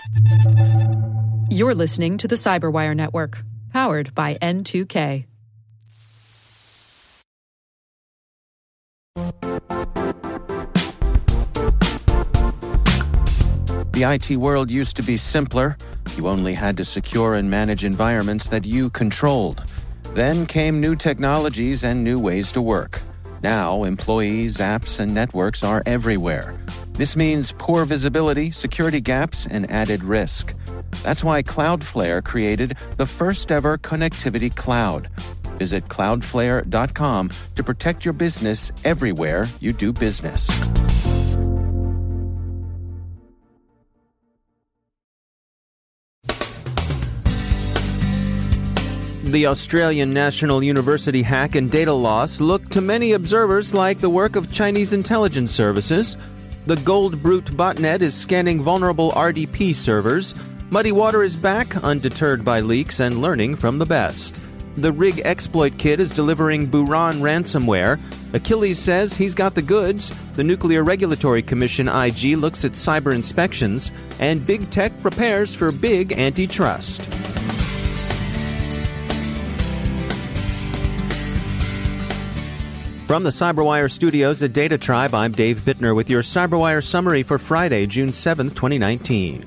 You're listening to the Cyberwire Network, powered by N2K. The IT world used to be simpler. You only had to secure and manage environments that you controlled. Then came new technologies and new ways to work. Now, employees, apps, and networks are everywhere. This means poor visibility, security gaps, and added risk. That's why Cloudflare created the first-ever connectivity cloud. Visit cloudflare.com to protect your business everywhere you do business. The Australian National University hack and data loss look to many observers like the work of Chinese intelligence services. The Gold Brute botnet is scanning vulnerable RDP servers. Muddy Water is back, undeterred by leaks and learning from the best. The Rig Exploit Kit is delivering Buran ransomware. Achilles says he's got the goods. The Nuclear Regulatory Commission IG looks at cyber inspections. And Big Tech prepares for big antitrust. From the Cyberwire studios at Data Tribe, I'm Dave Bittner with your Cyberwire summary for Friday, June 7th, 2019.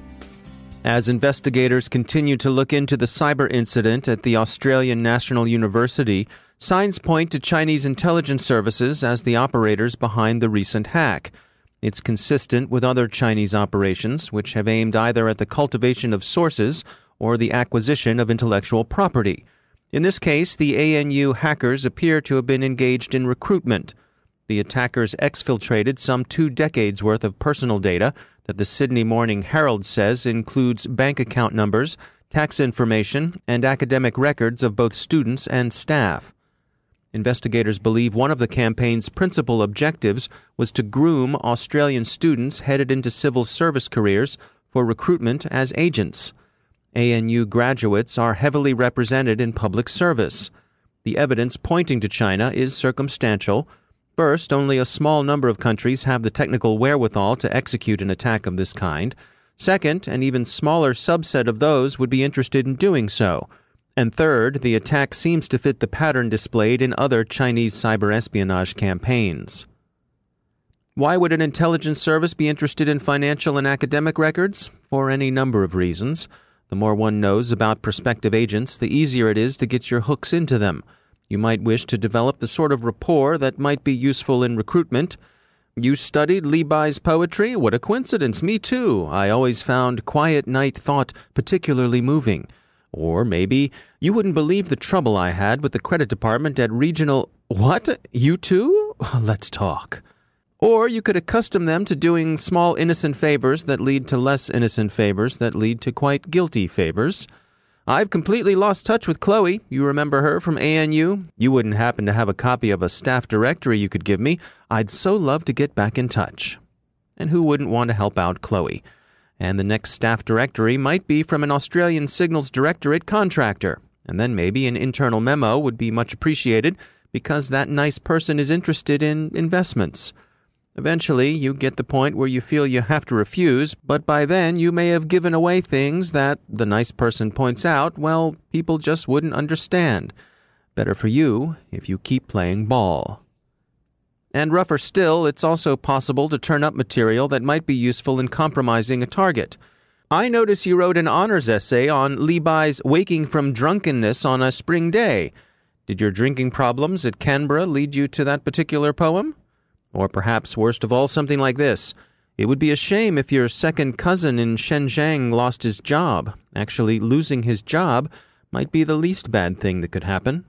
As investigators continue to look into the cyber incident at the Australian National University, signs point to Chinese intelligence services as the operators behind the recent hack. It's consistent with other Chinese operations, which have aimed either at the cultivation of sources or the acquisition of intellectual property. In this case, the ANU hackers appear to have been engaged in recruitment. The attackers exfiltrated some 2 decades' worth of personal data that the Sydney Morning Herald says includes bank account numbers, tax information, and academic records of both students and staff. Investigators believe one of the campaign's principal objectives was to groom Australian students headed into civil service careers for recruitment as agents. ANU graduates are heavily represented in public service. The evidence pointing to China is circumstantial. First, only a small number of countries have the technical wherewithal to execute an attack of this kind. Second, an even smaller subset of those would be interested in doing so. And third, the attack seems to fit the pattern displayed in other Chinese cyber espionage campaigns. Why would an intelligence service be interested in financial and academic records? For any number of reasons. The more one knows about prospective agents, the easier it is to get your hooks into them. You might wish to develop the sort of rapport that might be useful in recruitment. You studied Li Bai's poetry? What a coincidence. Me too. I always found Quiet Night Thought particularly moving. Or maybe you wouldn't believe the trouble I had with the credit department at Regional... What? You too? Let's talk. Or you could accustom them to doing small innocent favors that lead to less innocent favors that lead to quite guilty favors. I've completely lost touch with Chloe. You remember her from ANU? You wouldn't happen to have a copy of a staff directory you could give me? I'd so love to get back in touch. And who wouldn't want to help out Chloe? And the next staff directory might be from an Australian Signals Directorate contractor. And then maybe an internal memo would be much appreciated because that nice person is interested in investments. Eventually, you get the point where you feel you have to refuse, but by then you may have given away things that, the nice person points out, well, people just wouldn't understand. Better for you if you keep playing ball. And rougher still, it's also possible to turn up material that might be useful in compromising a target. I notice you wrote an honors essay on Li Bai's Waking from Drunkenness on a Spring Day. Did your drinking problems at Canberra lead you to that particular poem? Or perhaps, worst of all, something like this. It would be a shame if your second cousin in Shenzhen lost his job. Actually, losing his job might be the least bad thing that could happen.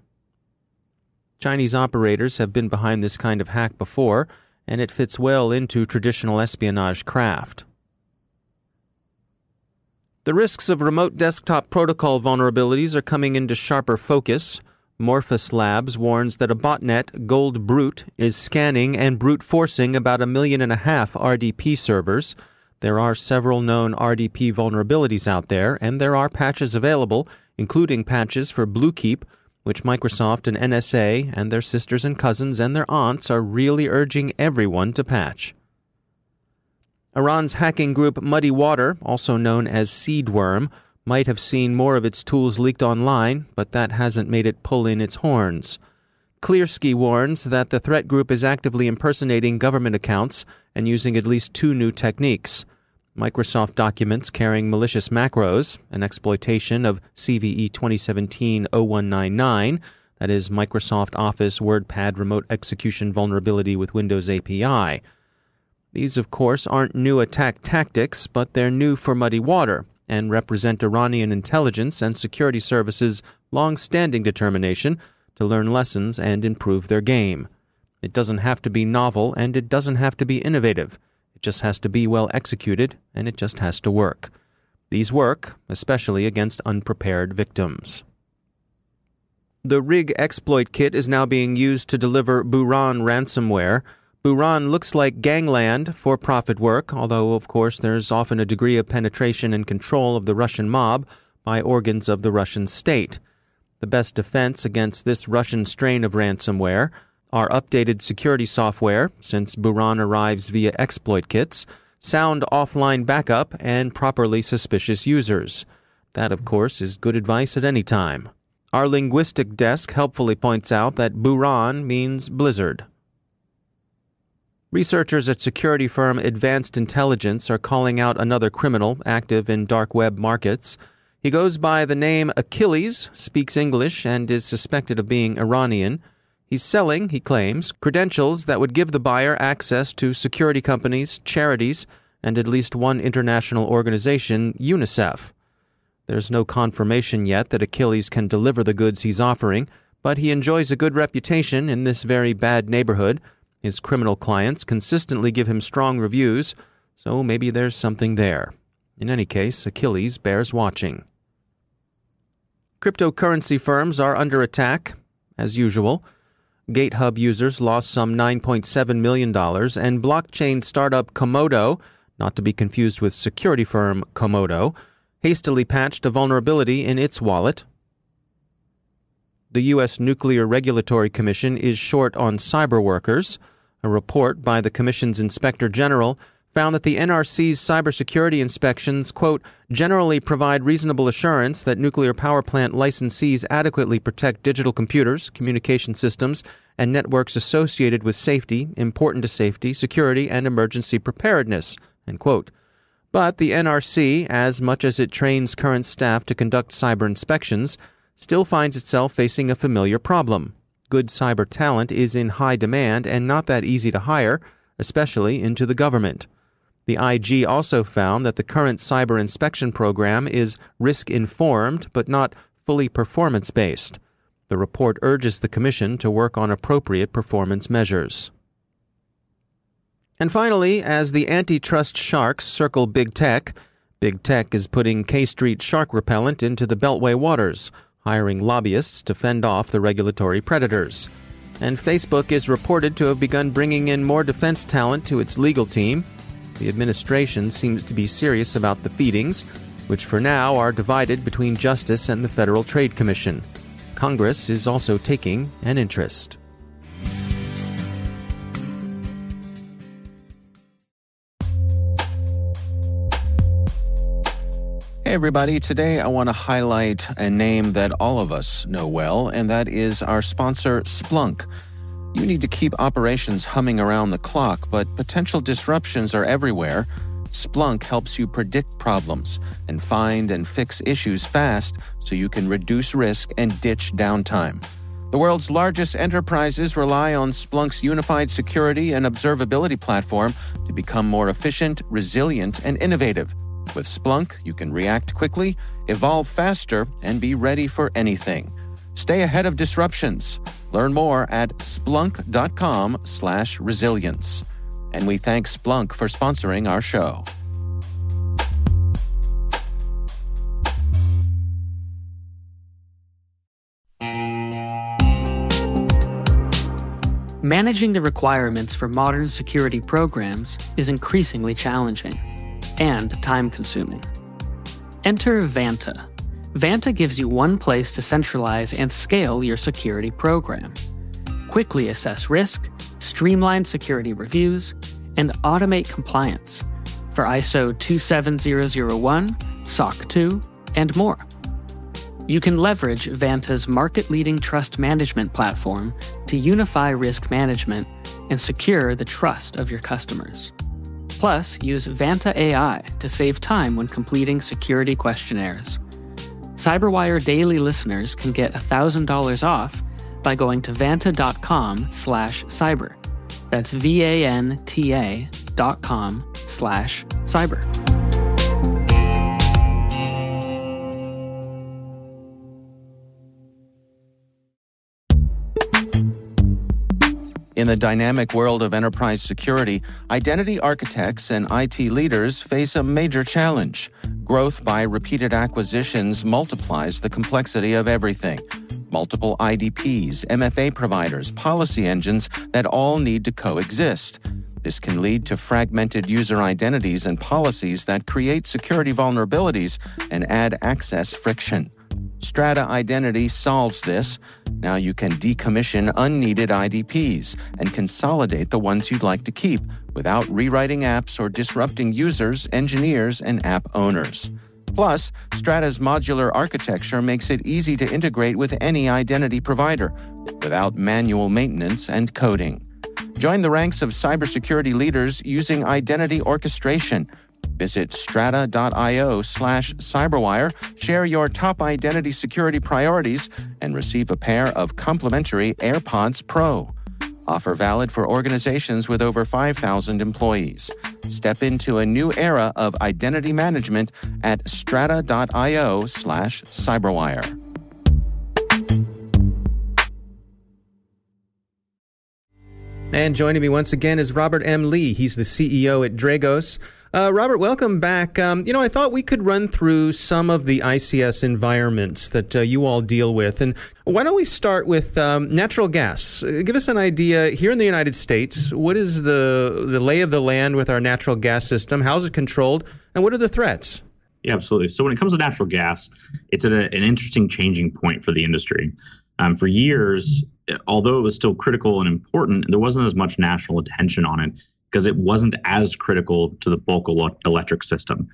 Chinese operators have been behind this kind of hack before, and it fits well into traditional espionage craft. The risks of remote desktop protocol vulnerabilities are coming into sharper focus. Morphus Labs warns that a botnet, Gold Brute, is scanning and brute forcing about 1.5 million RDP servers. There are several known RDP vulnerabilities out there, and there are patches available, including patches for Bluekeep, which Microsoft and NSA and their sisters and cousins and their aunts are really urging everyone to patch. Iran's hacking group Muddy Water, also known as Seedworm, might have seen more of its tools leaked online, but that hasn't made it pull in its horns. Clearski warns that the threat group is actively impersonating government accounts and using at least 2 new techniques: Microsoft documents carrying malicious macros, an exploitation of CVE 2017-0199, that is Microsoft Office WordPad remote execution vulnerability with Windows API. These, of course, aren't new attack tactics, but they're new for Muddy Water and represent Iranian intelligence and security services' long-standing determination to learn lessons and improve their game. It doesn't have to be novel, and it doesn't have to be innovative. It just has to be well executed, and it just has to work. These work, especially against unprepared victims. The Rig exploit kit is now being used to deliver Buran ransomware. Buran looks like gangland for-profit work, although, of course, there's often a degree of penetration and control of the Russian mob by organs of the Russian state. The best defense against this Russian strain of ransomware are updated security software, since Buran arrives via exploit kits, sound offline backup, and properly suspicious users. That, of course, is good advice at any time. Our linguistic desk helpfully points out that Buran means blizzard. Researchers at security firm Advanced Intelligence are calling out another criminal active in dark web markets. He goes by the name Achilles, speaks English, and is suspected of being Iranian. He's selling, he claims, credentials that would give the buyer access to security companies, charities, and at least one international organization, UNICEF. There's no confirmation yet that Achilles can deliver the goods he's offering, but he enjoys a good reputation in this very bad neighborhood. His criminal clients consistently give him strong reviews, so maybe there's something there. In any case, Achilles bears watching. Cryptocurrency firms are under attack, as usual. GateHub users lost some $9.7 million, and blockchain startup Komodo, not to be confused with security firm Komodo, hastily patched a vulnerability in its wallet. The U.S. Nuclear Regulatory Commission is short on cyber workers. A report by the Commission's Inspector General found that the NRC's cybersecurity inspections, quote, generally provide reasonable assurance that nuclear power plant licensees adequately protect digital computers, communication systems, and networks associated with safety, important to safety, security, and emergency preparedness, end quote. But the NRC, as much as it trains current staff to conduct cyber inspections, still finds itself facing a familiar problem. Good cyber talent is in high demand and not that easy to hire, especially into the government. The IG also found that the current cyber inspection program is risk-informed but not fully performance-based. The report urges the Commission to work on appropriate performance measures. And finally, as the antitrust sharks circle Big Tech is putting K Street shark repellent into the Beltway waters, hiring lobbyists to fend off the regulatory predators. And Facebook is reported to have begun bringing in more defense talent to its legal team. The administration seems to be serious about the feedings, which for now are divided between Justice and the Federal Trade Commission. Congress is also taking an interest. Hey everybody, today I want to highlight a name that all of us know well, and that is our sponsor, Splunk. You need to keep operations humming around the clock, but potential disruptions are everywhere. Splunk helps you predict problems and find and fix issues fast so you can reduce risk and ditch downtime. The world's largest enterprises rely on Splunk's unified security and observability platform to become more efficient, resilient, and innovative. With Splunk, you can react quickly, evolve faster, and be ready for anything. Stay ahead of disruptions. Learn more at splunk.com/resilience. And we thank Splunk for sponsoring our show. Managing the requirements for modern security programs is increasingly challenging and time-consuming. Enter Vanta. Vanta gives you one place to centralize and scale your security program. Quickly assess risk, streamline security reviews, and automate compliance. for ISO 27001, SOC 2, and more. You can leverage Vanta's market-leading trust management platform to unify risk management and secure the trust of your customers. Plus, use Vanta AI to save time when completing security questionnaires. CyberWire Daily listeners can get $1,000 off by going to vanta.com/cyber. That's VANTA.com/cyber. In the dynamic world of enterprise security, identity architects and IT leaders face a major challenge. Growth by repeated acquisitions multiplies the complexity of everything. Multiple IDPs, MFA providers, policy engines that all need to coexist. This can lead to fragmented user identities and policies that create security vulnerabilities and add access friction. Strata Identity solves this. Now you can decommission unneeded IDPs and consolidate the ones you'd like to keep without rewriting apps or disrupting users, engineers, and app owners. Plus, Strata's modular architecture makes it easy to integrate with any identity provider without manual maintenance and coding. Join the ranks of cybersecurity leaders using identity orchestration. Visit strata.io/cyberwire, share your top identity security priorities, and receive a pair of complimentary AirPods Pro. Offer valid for organizations with over 5,000 employees. Step into a new era of identity management at strata.io/cyberwire. And joining me once again is Robert M. Lee. He's the CEO at Dragos. Robert, welcome back. I thought we could run through some of the ICS environments that you all deal with. And why don't we start with natural gas? Give us an idea here in the United States. What is the lay of the land with our natural gas system? How is it controlled? And what are the threats? Yeah, absolutely. So when it comes to natural gas, it's at an interesting changing point for the industry. For years, although it was still critical and important, there wasn't as much national attention on it because it wasn't as critical to the bulk electric system.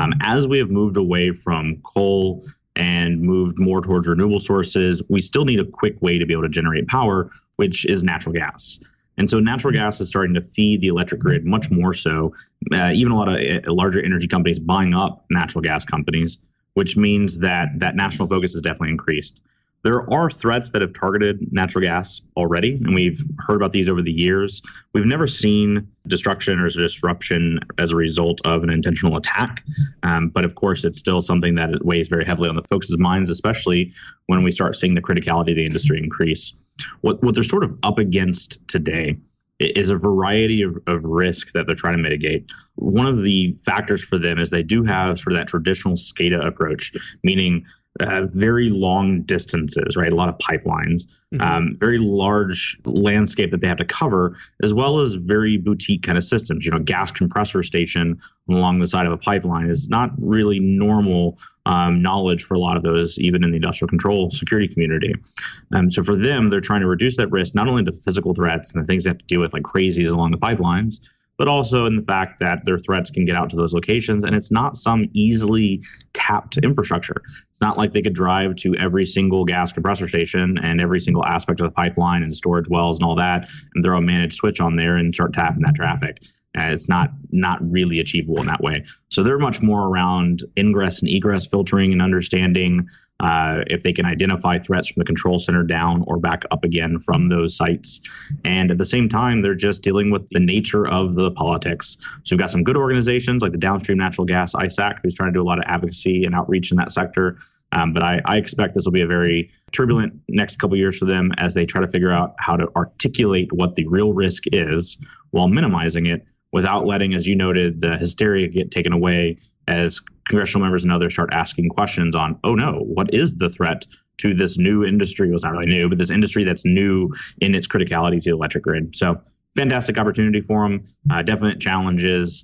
As we have moved away from coal and moved more towards renewable sources, we still need a quick way to be able to generate power, which is natural gas. And so natural gas is starting to feed the electric grid much more so. Even a lot of larger energy companies buying up natural gas companies, which means that national focus has definitely increased. There are threats that have targeted natural gas already, and we've heard about these over the years. We've never seen destruction or disruption as a result of an intentional attack. But of course, it's still something that weighs very heavily on the folks' minds, especially when we start seeing the criticality of the industry increase. What they're sort of up against today is a variety of risk that they're trying to mitigate. One of the factors for them is they do have sort of that traditional SCADA approach, meaning very long distances, right? A lot of pipelines, very large landscape that they have to cover, as well as very boutique kind of systems. Gas compressor station along the side of a pipeline is not really normal knowledge for a lot of those, even in the industrial control security community. So for them, they're trying to reduce that risk, not only to physical threats and the things they have to deal with like crazies along the pipelines, but also in the fact that their threats can get out to those locations, and it's not some easily tapped infrastructure. It's not like they could drive to every single gas compressor station and every single aspect of the pipeline and storage wells and all that and throw a managed switch on there and start tapping that traffic. It's not really achievable in that way. So they're much more around ingress and egress filtering and understanding if they can identify threats from the control center down or back up again from those sites. And at the same time, they're just dealing with the nature of the politics. So we've got some good organizations like the Downstream Natural Gas, ISAC, who's trying to do a lot of advocacy and outreach in that sector. But I expect this will be a very turbulent next couple of years for them as they try to figure out how to articulate what the real risk is while minimizing it, without letting, as you noted, the hysteria get taken away as congressional members and others start asking questions on, oh no, what is the threat to this new industry? Well, it's not really new, but this industry that's new in its criticality to the electric grid. So fantastic opportunity for them, definite challenges,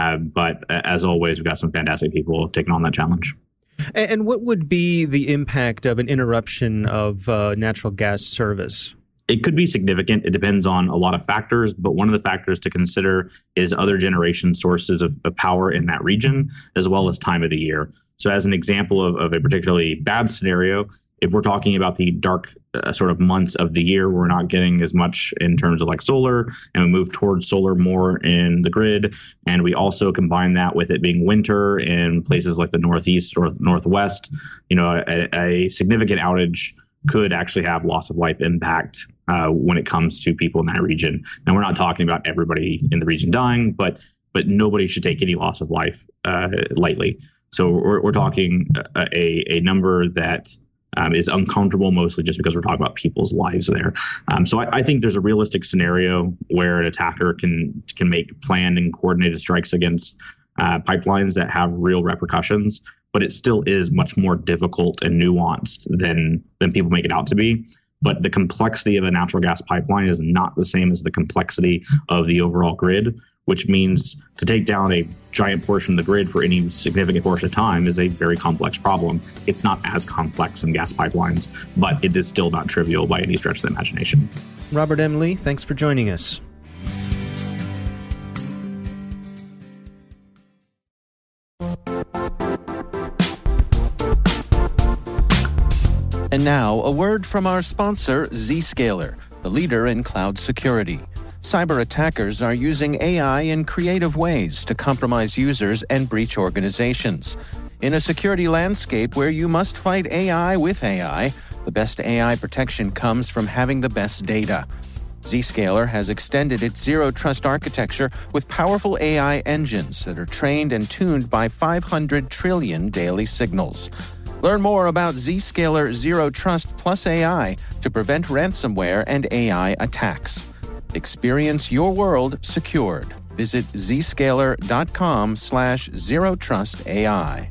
but as always, we've got some fantastic people taking on that challenge. And what would be the impact of an interruption of natural gas service? It could be significant. It depends on a lot of factors, but one of the factors to consider is other generation sources of power in that region, as well as time of the year. So as an example of a particularly bad scenario, if we're talking about the dark sort of months of the year, we're not getting as much in terms of like solar, and we move towards solar more in the grid. And we also combine that with it being winter in places like the Northeast or Northwest, a significant outage could actually have loss of life impact when it comes to people in that region. Now, we're not talking about everybody in the region dying, but nobody should take any loss of life lightly. So we're talking a number that is uncomfortable, mostly just because we're talking about people's lives there. So I think there's a realistic scenario where an attacker can make planned and coordinated strikes against pipelines that have real repercussions, but it still is much more difficult and nuanced than people make it out to be. But the complexity of a natural gas pipeline is not the same as the complexity of the overall grid, which means to take down a giant portion of the grid for any significant portion of time is a very complex problem. It's not as complex in gas pipelines, but it is still not trivial by any stretch of the imagination. Robert M. Lee, thanks for joining us. And now, a word from our sponsor, Zscaler, the leader in cloud security. Cyber attackers are using AI in creative ways to compromise users and breach organizations. In a security landscape where you must fight AI with AI, the best AI protection comes from having the best data. Zscaler has extended its Zero Trust architecture with powerful AI engines that are trained and tuned by 500 trillion daily signals. Learn more about Zscaler Zero Trust Plus AI to prevent ransomware and AI attacks. Experience your world secured. Visit zscaler.com/zerotrustai.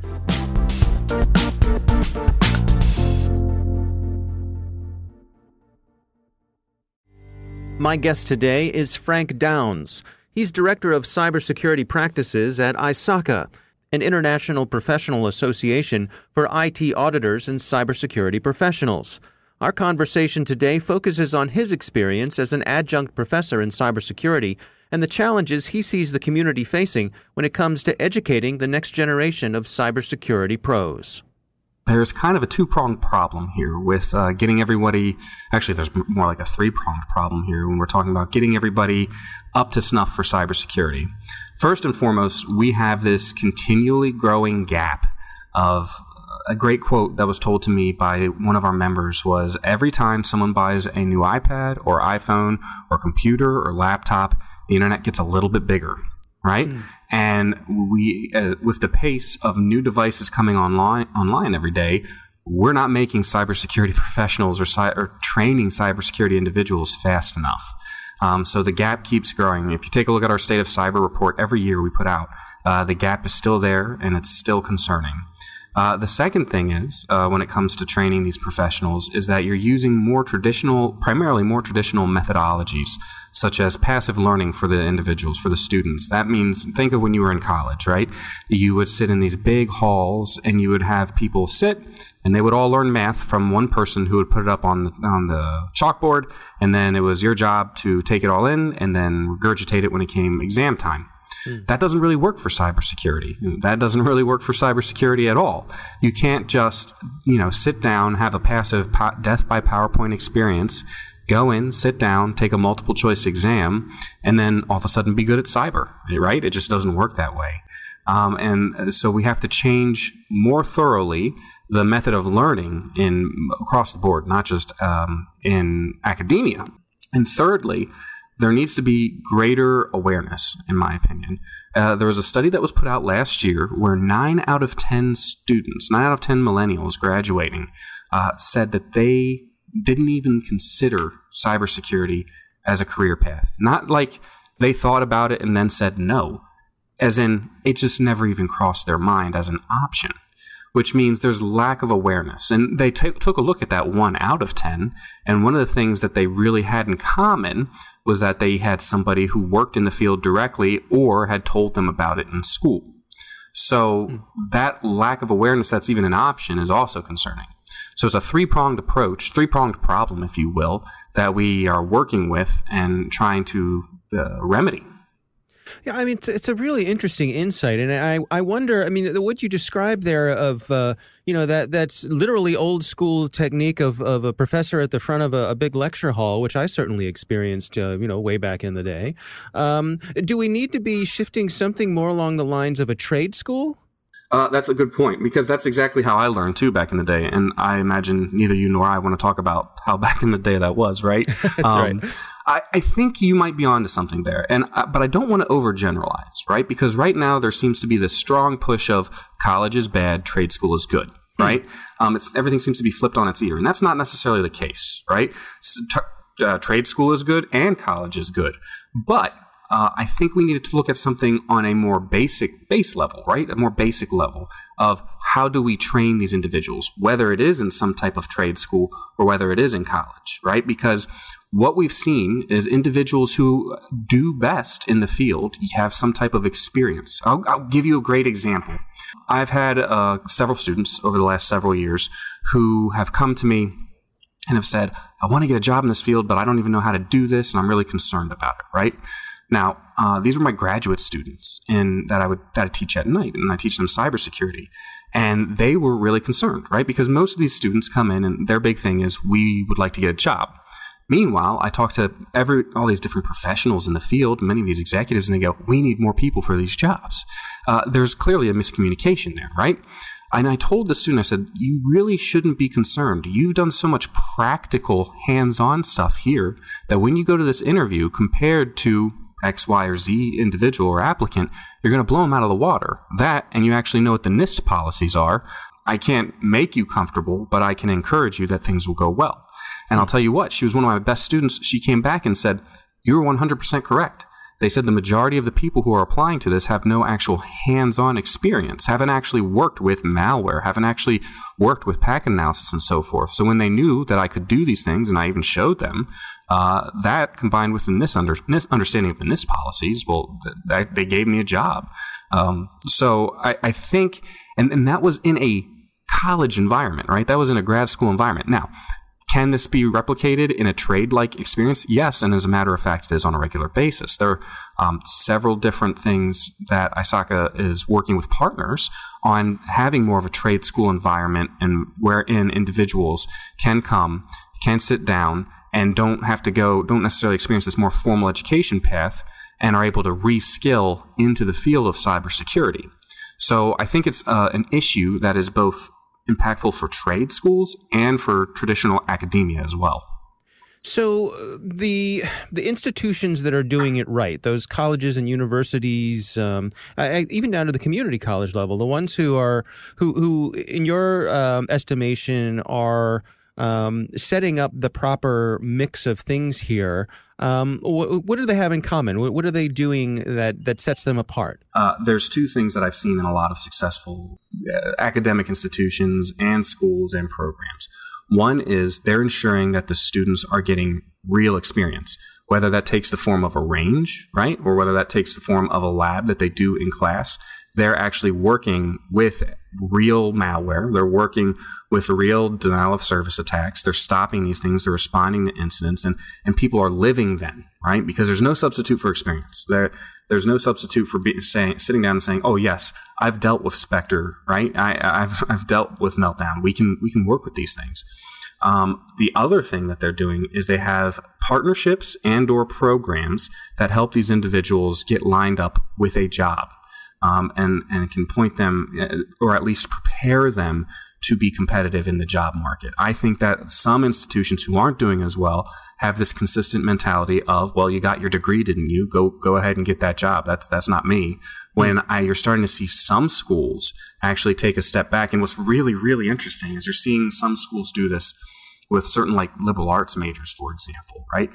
My guest today is Frank Downs. He's Director of Cybersecurity Practices at ISACA, an international professional association for IT auditors and cybersecurity professionals. Our conversation today focuses on his experience as an adjunct professor in cybersecurity and the challenges he sees the community facing when it comes to educating the next generation of cybersecurity pros. There's kind of a two-pronged problem here with getting everybody, actually there's more like a three-pronged problem here when we're talking about getting everybody up to snuff for cybersecurity. First and foremost, we have this continually growing gap of a great quote that was told to me by one of our members was, every time someone buys a new iPad or iPhone or computer or laptop, the internet gets a little bit bigger, right? And we, with the pace of new devices coming online every day, we're not making cybersecurity professionals or training cybersecurity individuals fast enough. So the gap keeps growing. If you take a look at our State of Cyber report every year we put out, the gap is still there and it's still concerning. The second thing is, when it comes to training these professionals, is that you're using primarily more traditional methodologies, such as passive learning for the individuals, for the students. That means, think of when you were in college, right? You would sit in these big halls and you would have people sit and they would all learn math from one person who would put it up on the chalkboard, and then it was your job to take it all in and then regurgitate it when it came exam time. That doesn't really work for cybersecurity. That doesn't really work for cybersecurity at all. You can't just, sit down, have a passive death by PowerPoint experience, go in, sit down, take a multiple choice exam, and then all of a sudden be good at cyber, right? It just doesn't work that way. And so we have to change more thoroughly the method of learning across the board, not just in academia. And thirdly, there needs to be greater awareness, in my opinion. There was a study that was put out last year where 9 out of 10 millennials graduating, said that they didn't even consider cybersecurity as a career path. Not like they thought about it and then said no, as in it just never even crossed their mind as an option, which means there's lack of awareness. And they took a look at that 1 out of 10, and one of the things that they really had in common was that they had somebody who worked in the field directly or had told them about it in school. So that lack of awareness that's even an option is also concerning. So it's a three-pronged approach, three-pronged problem, if you will, that we are working with and trying to remedy. Yeah, I mean, it's a really interesting insight, and I wonder. I mean, what you described there of that's literally old school technique of a professor at the front of a big lecture hall, which I certainly experienced way back in the day. Do we need to be shifting something more along the lines of a trade school? That's a good point, because that's exactly how I learned too back in the day, and I imagine neither you nor I want to talk about how back in the day that was, right? That's right. I think you might be onto something there, but I don't want to overgeneralize, right? Because right now there seems to be this strong push of college is bad, trade school is good, right? Everything seems to be flipped on its ear, and that's not necessarily the case, right? Trade school is good and college is good, but I think we needed to look at something on a more base level, right? A more basic level of how do we train these individuals, whether it is in some type of trade school or whether it is in college, right? Because what we've seen is individuals who do best in the field have some type of experience. I'll give you a great example. I've had several students over the last several years who have come to me and have said, I want to get a job in this field, but I don't even know how to do this, and I'm really concerned about it, right? Now, these were my graduate students that I teach at night, and I teach them cybersecurity. And they were really concerned, right? Because most of these students come in, and their big thing is, we would like to get a job. Meanwhile, I talk to all these different professionals in the field, many of these executives, and they go, we need more people for these jobs. There's clearly a miscommunication there, right? And I told the student, I said, you really shouldn't be concerned. You've done so much practical, hands-on stuff here that when you go to this interview, compared to X, Y, or Z individual or applicant, you're going to blow them out of the water. That, and you actually know what the NIST policies are. I can't make you comfortable, but I can encourage you that things will go well. And I'll tell you what, she was one of my best students. She came back and said, you're 100% correct. They said the majority of the people who are applying to this have no actual hands-on experience, haven't actually worked with malware, haven't actually worked with packet analysis and so forth. So when they knew that I could do these things, and I even showed them, that combined with the understanding of the NIST policies, well, they gave me a job. So I think, and that was in a college environment, right? That was in a grad school environment. Now, can this be replicated in a trade-like experience? Yes, and as a matter of fact, it is on a regular basis. There are several different things that ISACA is working with partners on having more of a trade school environment, and wherein individuals can come, can sit down, and don't necessarily experience this more formal education path, and are able to reskill into the field of cybersecurity. So I think it's an issue that is both impactful for trade schools and for traditional academia as well. So the institutions that are doing it right, those colleges and universities, even down to the community college level, the ones who in your estimation are setting up the proper mix of things here, what do they have in common? What are they doing that sets them apart? There's two things that I've seen in a lot of successful academic institutions and schools and programs. One is they're ensuring that the students are getting real experience, whether that takes the form of a range, right, or whether that takes the form of a lab that they do in class. They're actually working with real malware. They're working with real denial of service attacks. They're stopping these things. They're responding to incidents, and people are living them, right? Because there's no substitute for experience. There's no substitute for sitting down and saying, "Oh yes, I've dealt with Spectre, right? I've dealt with Meltdown. We can work with these things." The other thing that they're doing is they have partnerships and/or programs that help these individuals get lined up with a job. And can point them, or at least prepare them to be competitive in the job market. I think that some institutions who aren't doing as well have this consistent mentality of, well, you got your degree, didn't you? Go ahead and get that job. That's not me. When you're starting to see some schools actually take a step back. And what's really, really interesting is you're seeing some schools do this with certain like liberal arts majors, for example, right?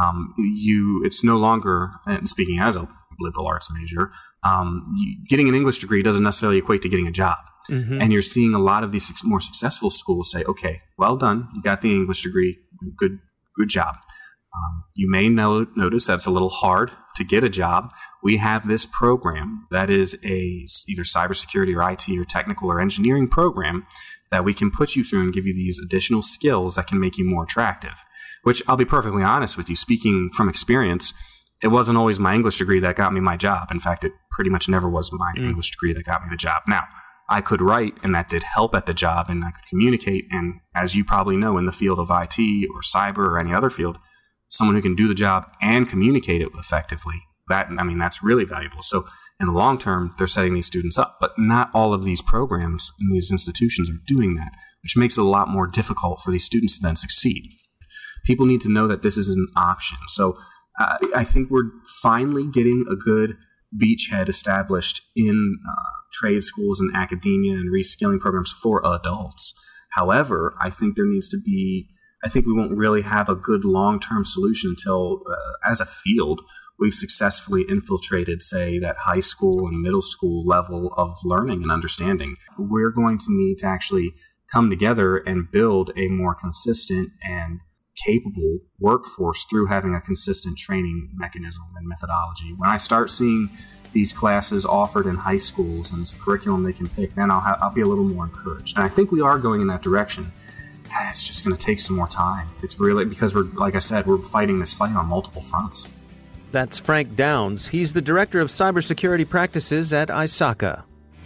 It's no longer, and speaking as a liberal arts major, getting an English degree doesn't necessarily equate to getting a job. Mm-hmm. And you're seeing a lot of these more successful schools say, okay, well done. You got the English degree. Good job. You may notice that's a little hard to get a job, we have this program that is either cybersecurity or IT or technical or engineering program that we can put you through and give you these additional skills that can make you more attractive. Which, I'll be perfectly honest with you, speaking from experience, it wasn't always my English degree that got me my job. In fact, it pretty much never was my English degree that got me the job. Now, I could write, and that did help at the job, and I could communicate. And as you probably know, in the field of IT or cyber or any other field, someone who can do the job and communicate it effectively, that's really valuable. So in the long term, they're setting these students up. But not all of these programs in these institutions are doing that, which makes it a lot more difficult for these students to then succeed. People need to know that this is an option. So I think we're finally getting a good beachhead established in trade schools and academia and reskilling programs for adults. However, I think we won't really have a good long-term solution until, as a field, we've successfully infiltrated, say, that high school and middle school level of learning and understanding. We're going to need to actually come together and build a more consistent and capable workforce through having a consistent training mechanism and methodology. When I start seeing these classes offered in high schools and it's a curriculum they can pick, then I'll be a little more encouraged. And I think we are going in that direction. It's just going to take some more time. It's really because we're fighting this fight on multiple fronts. That's Frank Downs. He's the Director of Cybersecurity Practices at ISACA.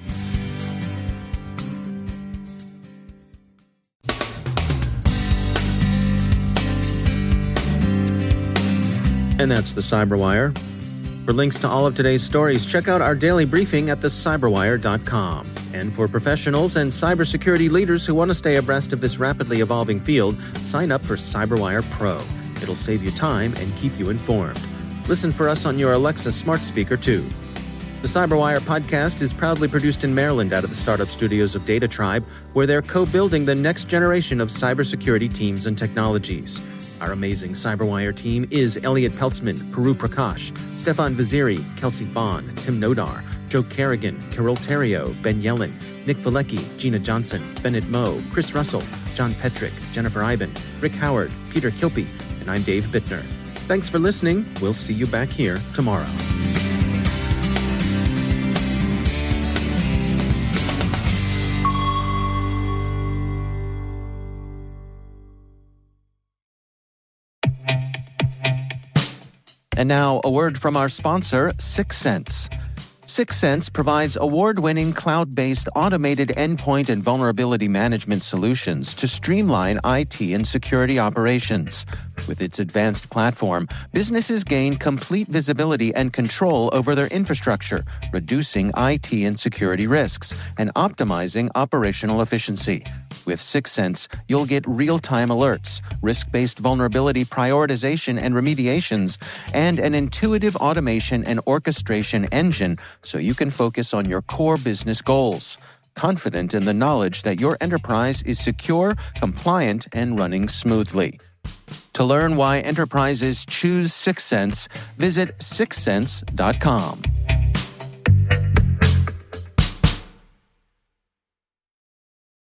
And that's the Cyberwire. For links to all of today's stories, check out our daily briefing at thecyberwire.com. And for professionals and cybersecurity leaders who want to stay abreast of this rapidly evolving field, sign up for CyberWire Pro. It'll save you time and keep you informed. Listen for us on your Alexa smart speaker, too. The Cyberwire podcast is proudly produced in Maryland out of the startup studios of Data Tribe, where they're co-building the next generation of cybersecurity teams and technologies. Our amazing Cyberwire team is Elliot Peltzman, Puru Prakash, Stefan Vaziri, Kelsey Bond, Tim Nodar, Joe Kerrigan, Carol Terrio, Ben Yellen, Nick Valecki, Gina Johnson, Bennett Moe, Chris Russell, John Petrick, Jennifer Iben, Rick Howard, Peter Kilpie, and I'm Dave Bittner. Thanks for listening. We'll see you back here tomorrow. And now, a word from our sponsor, Syxsense. Syxsense provides award-winning cloud-based automated endpoint and vulnerability management solutions to streamline IT and security operations. With its advanced platform, businesses gain complete visibility and control over their infrastructure, reducing IT and security risks and optimizing operational efficiency. With Syxsense, you'll get real-time alerts, risk-based vulnerability prioritization and remediations, and an intuitive automation and orchestration engine so you can focus on your core business goals, confident in the knowledge that your enterprise is secure, compliant, and running smoothly. To learn why enterprises choose Syxsense, visit syxsense.com.